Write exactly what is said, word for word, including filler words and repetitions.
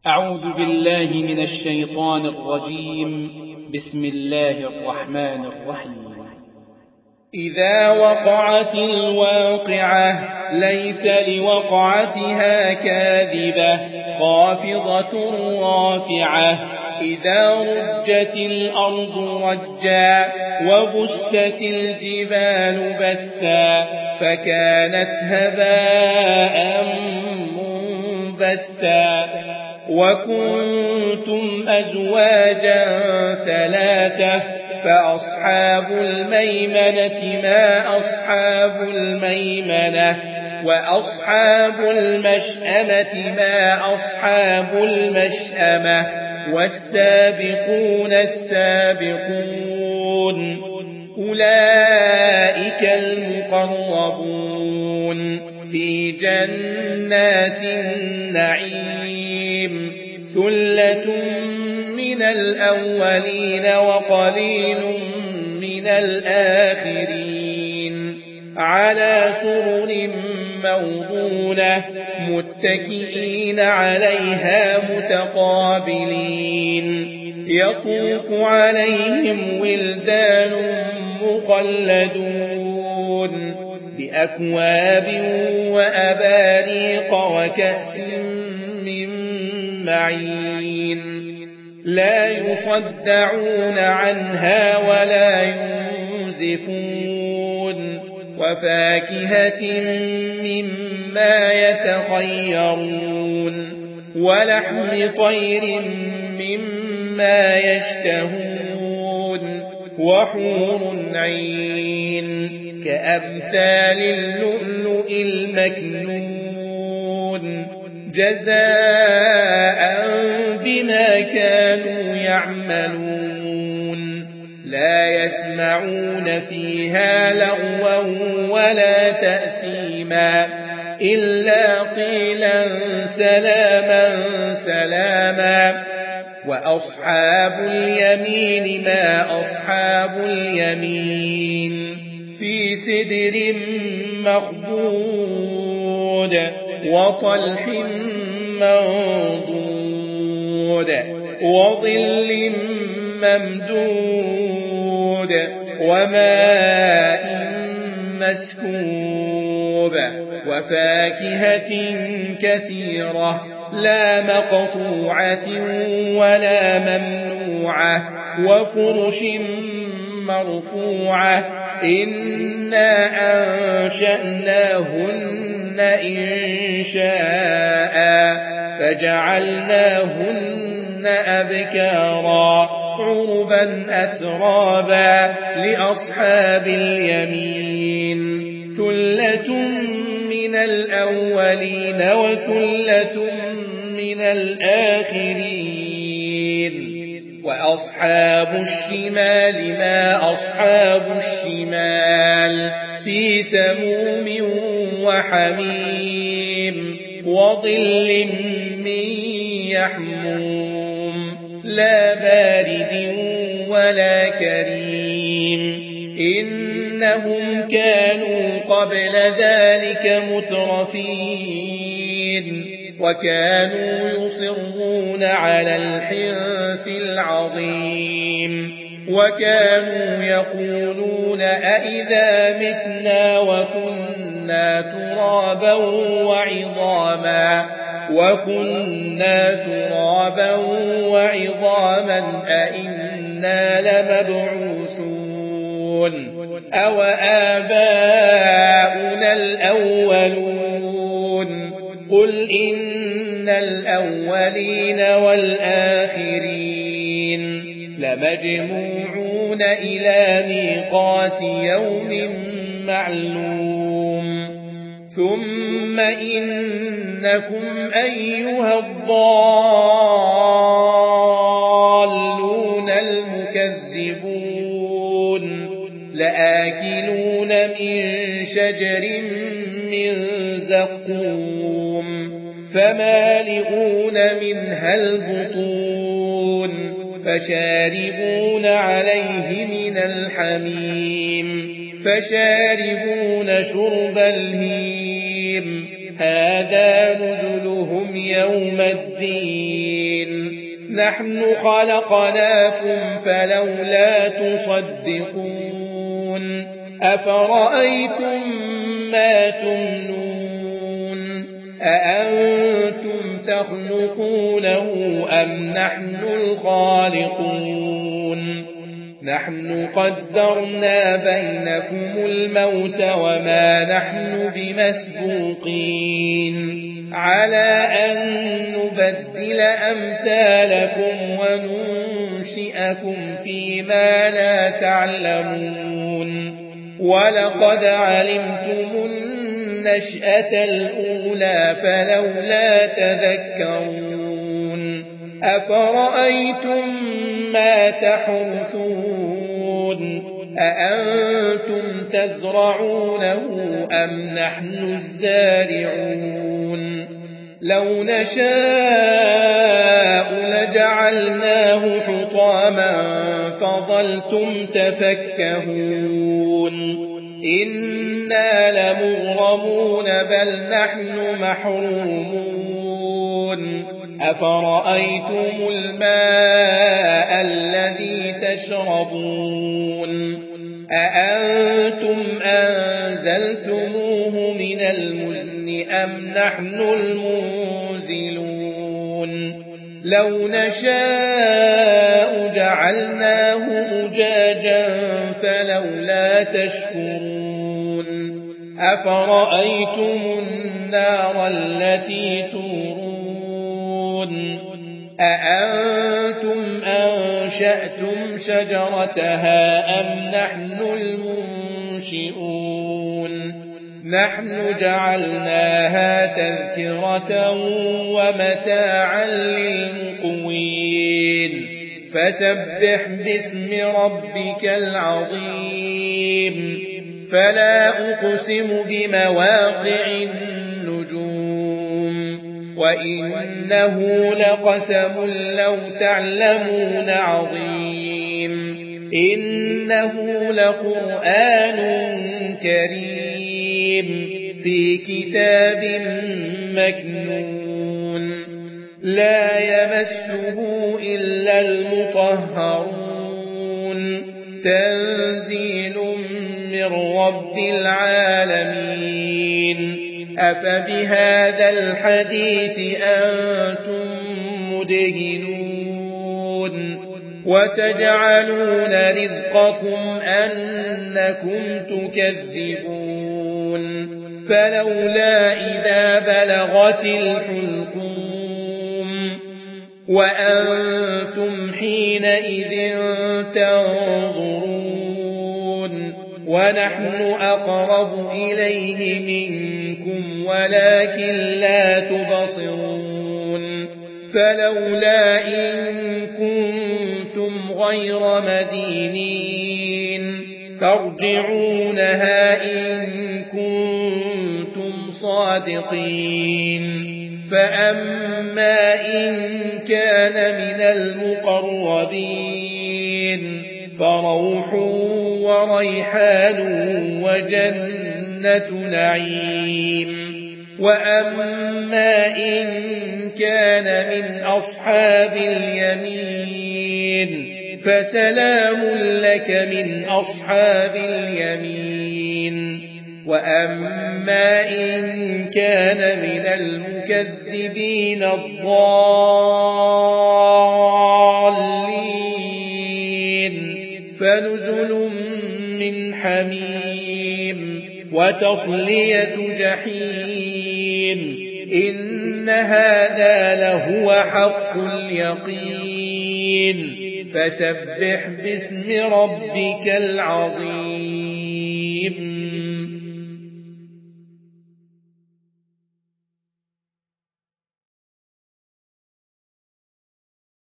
أعوذ بالله من الشيطان الرجيم. بسم الله الرحمن الرحيم. إذا وقعت الواقعة ليس لوقعتها كاذبة خافضة رافعة إذا رجت الأرض رجا وبست الجبال بسا فكانت هباء منبثا وكنتم أزواجا ثلاثة فأصحاب الميمنة ما أصحاب الميمنة وأصحاب المشأمة ما أصحاب المشأمة والسابقون السابقون أولئك المقربون في جنات النعيم ثلة من الأولين وقليل من الآخرين على سرر موضونة متكئين عليها متقابلين يطوف عليهم ولدان مخلدون بأكواب وأباريق وكأس من معين لا يصدعون عنها ولا ينزفون وفاكهة مما يتخيرون ولحم طير مما يشتهون وحور عين كأمثال اللؤلؤ المكنون جزاء بما كانوا يعملون لا يسمعون فيها لغوا ولا تأثيما إلا قيلا سلاما سلاما وأصحاب اليمين ما أصحاب اليمين في سدر مخضود وطلح منضود وظل ممدود وماء مسكوب وفاكهة كثيرة لا مقطوعة ولا ممنوعة وفرش مرفوعة إنا أنشأناهن إنشاء فجعلناهن أبكارا عربا أترابا لأصحاب اليمين ثلة من الأولين وثلة من الآخرين وأصحاب الشمال ما أصحاب الشمال في سموم وحميم وظل من يحموم لا بارد ولا كريم إنهم كانوا قبل ذلك مترفين وكانوا يصرون على الحنث العظيم وكانوا يقولون أئذا متنا وكنا ترابا وعظاما وكنا ترابا وعظاما أئنا لمبعوثون أو آباؤنا الأولون قل إن الأولين والآخرين لمجموعون إلى ميقات يوم معلوم ثم إنكم أيها الضالون المكذبون لآكلون من شجر من زقوم فمالئون منها البطون فشاربون عليه من الحميم فشاربون شرب الهيم هذا نزلهم يوم الدين نحن خلقناكم فلولا تصدقون أفرأيتم ما تمنون أأنتم تخلقونه أم نحن الخالقون نحن قدرنا بينكم الموت وما نحن بمسبوقين على أن نبدل أمثالكم وننشئكم فيما لا تعلمون ولقد علمتم النشأة الأولى فلولا تذكرون أفرأيتم ما تحرثون أأنتم تزرعونه أم نحن الزارعون لو نشاء لجعلناه حطاما فظلتم تفكهون إنا لمغرمون بل نحن محرومون أفرأيتم الماء الذي تشربون أأنتم أنزلتموه من المزن أم نحن المنزلون لو نشاء جعلناه أجاجا فلولا تشكرون أفرأيتم النار التي تورون أأنتم أنشأتم شجرتها أم نحن المنشئون نحن جعلناها تذكرة ومتاعا للمقوين فسبح باسم ربك العظيم فلا أقسم بمواقع النجوم وإنه لقسم لو تعلمون عظيم إنه لقرآن كريم في كتاب مكنون لا يمسه إلا المطهرون تنزيل من رب العالمين أفبهذا الحديث أنتم مدهنون وتجعلون رزقكم أنكم تكذبون فلولا إذا بلغت الحلقوم وأنتم حينئذ تنظرون ونحن أقرب إليه منكم ولكن لا تبصرون فلولا إن كنتم غير مدينين ترجعونها إن كنتم صادقين فأما إن كان من المقربين فروح وريحان وجنة نعيم وأما إن كان من أصحاب اليمين فسلام لك من أصحاب اليمين وأما إن كان من المكذبين الضالين فنزل من حميم وتصلية جحيم إن هذا لهو حق اليقين فسبح باسم ربك العظيم